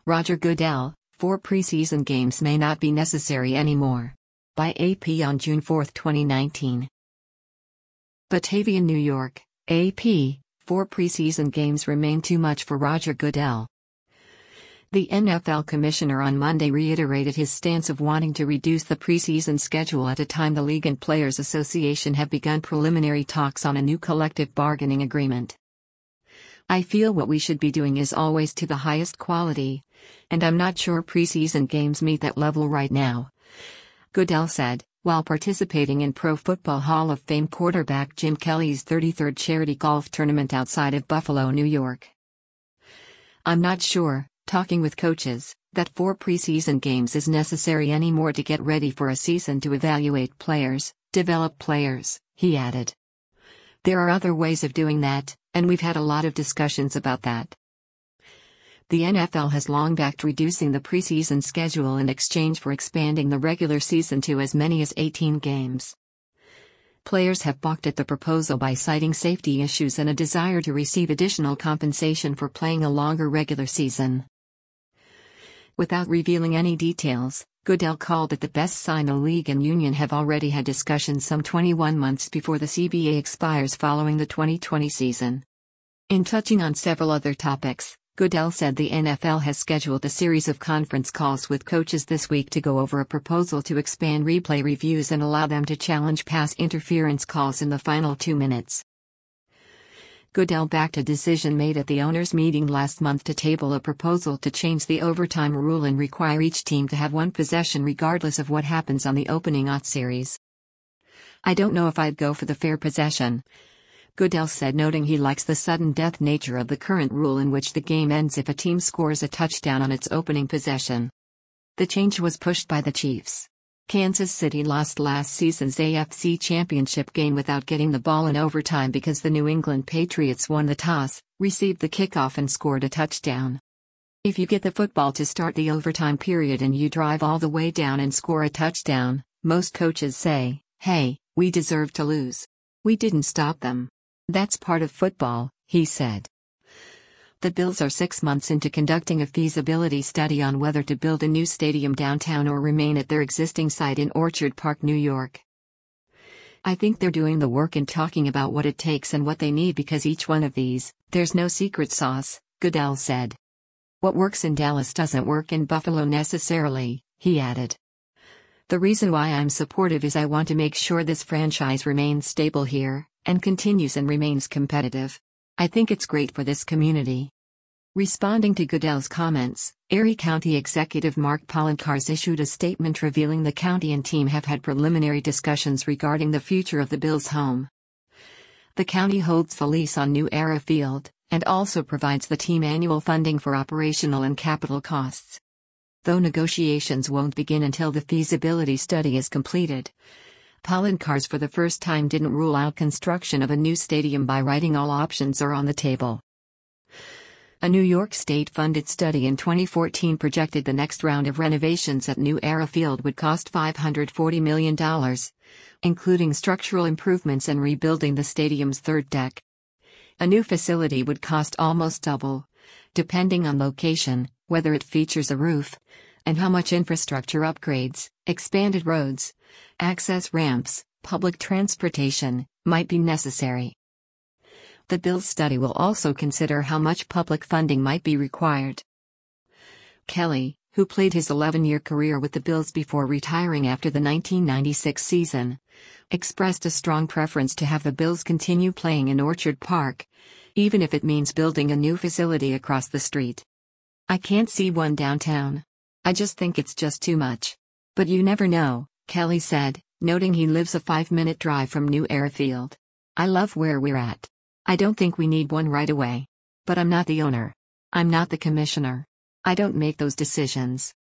Roger Goodell, 4 preseason games may not be necessary anymore. By AP on June 4, 2019. Batavia, New York, AP, 4 preseason games remain too much for Roger Goodell. The NFL commissioner on Monday reiterated his stance of wanting to reduce the preseason schedule at a time the League and Players Association have begun preliminary talks on a new collective bargaining agreement. "I feel what we should be doing is always to the highest quality, and I'm not sure preseason games meet that level right now," Goodell said, while participating in Pro Football Hall of Fame quarterback Jim Kelly's 33rd charity golf tournament outside of Buffalo, New York. "I'm not sure, talking with coaches, that 4 preseason games is necessary anymore to get ready for a season to evaluate players, develop players," he added. "There are other ways of doing that, and we've had a lot of discussions about that." The NFL has long backed reducing the preseason schedule in exchange for expanding the regular season to as many as 18 games. Players have balked at the proposal by citing safety issues and a desire to receive additional compensation for playing a longer regular season. Without revealing any details, Goodell called it the best sign the league and union have already had discussions some 21 months before the CBA expires following the 2020 season. In touching on several other topics, Goodell said the NFL has scheduled a series of conference calls with coaches this week to go over a proposal to expand replay reviews and allow them to challenge pass interference calls in the final 2 minutes. Goodell backed a decision made at the owners' meeting last month to table a proposal to change the overtime rule and require each team to have 1 possession regardless of what happens on the opening series. "I don't know if I'd go for the fair possession," Goodell said, noting he likes the sudden death nature of the current rule in which the game ends if a team scores a touchdown on its opening possession. The change was pushed by the Chiefs. Kansas City lost last season's AFC Championship game without getting the ball in overtime because the New England Patriots won the toss, received the kickoff and scored a touchdown. If you get the football to start the overtime period and you drive all the way down and score a touchdown, most coaches say, "Hey, we deserve to lose. We didn't stop them." "That's part of football," he said. The Bills are 6 months into conducting a feasibility study on whether to build a new stadium downtown or remain at their existing site in Orchard Park, New York. "I think they're doing the work and talking about what it takes and what they need because each one of these, there's no secret sauce," Goodell said. "What works in Dallas doesn't work in Buffalo necessarily," he added. "The reason why I'm supportive is I want to make sure this franchise remains stable here, and continues and remains competitive. I think it's great for this community." Responding to Goodell's comments, Erie County Executive Mark Poloncarz issued a statement revealing the county and team have had preliminary discussions regarding the future of the Bills' home. The county holds the lease on New Era Field, and also provides the team annual funding for operational and capital costs. Though negotiations won't begin until the feasibility study is completed, Poloncarz for the first time didn't rule out construction of a new stadium by writing all options are on the table. A New York State-funded study in 2014 projected the next round of renovations at New Era Field would cost $540 million, including structural improvements and rebuilding the stadium's third deck. A new facility would cost almost double, depending on location, whether it features a roof, and how much infrastructure upgrades, expanded roads, access ramps, public transportation, might be necessary. The Bills study will also consider how much public funding might be required. Kelly, who played his 11-year career with the Bills before retiring after the 1996 season, expressed a strong preference to have the Bills continue playing in Orchard Park, even if it means building a new facility across the street. "I can't see one downtown. I just think it's just too much. But you never know," Kelly said, noting he lives a 5-minute drive from New Era Field. "I love where we're at. I don't think we need one right away. But I'm not the owner. I'm not the commissioner. I don't make those decisions."